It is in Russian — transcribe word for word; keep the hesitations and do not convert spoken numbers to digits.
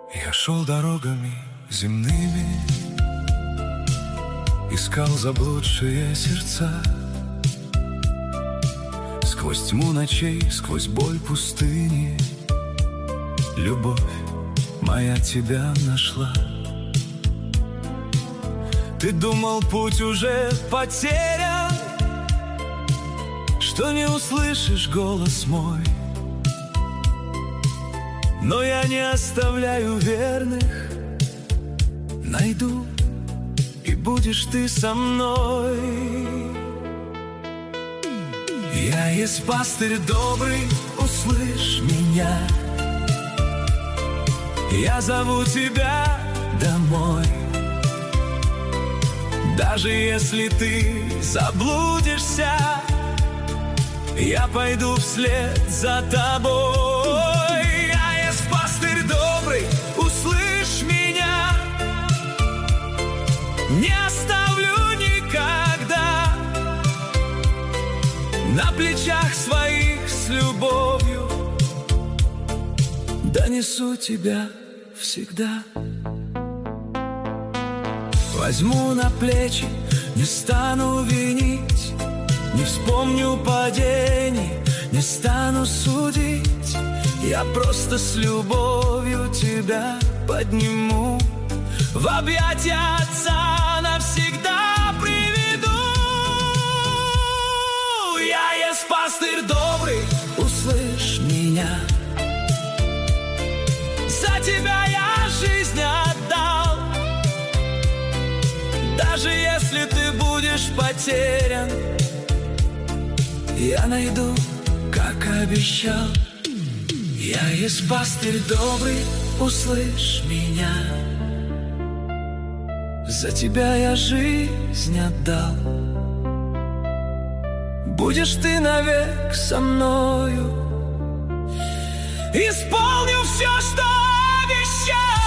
Я шел дорогами земными, искал заблудшие сердца. Сквозь тьму ночей, сквозь боль пустыни, любовь моя тебя нашла. Ты думал, путь уже потерян, что не услышишь голос мой. Но я не оставляю верных, найду, и будешь ты со мной. Я есть пастырь добрый, услышь меня. Я зову тебя домой. Даже если ты заблудишься, я пойду вслед за тобой. Я есть пастырь добрый, услышь меня. Не оставлю никогда, на плечах своих с любовью донесу тебя всегда. Возьму на плечи, не стану винить, не вспомню падений, не стану судить. Я просто с любовью тебя подниму, в объятия Отца навсегда приведу. Я есть пастырь добрый, услышь меня. За тебя я жизнь отдал. Даже если ты будешь потерян, я найду, как обещал. Я есть пастырь добрый, услышь меня. За тебя я жизнь отдал. Будешь ты навек со мною, исполню все, что обещал.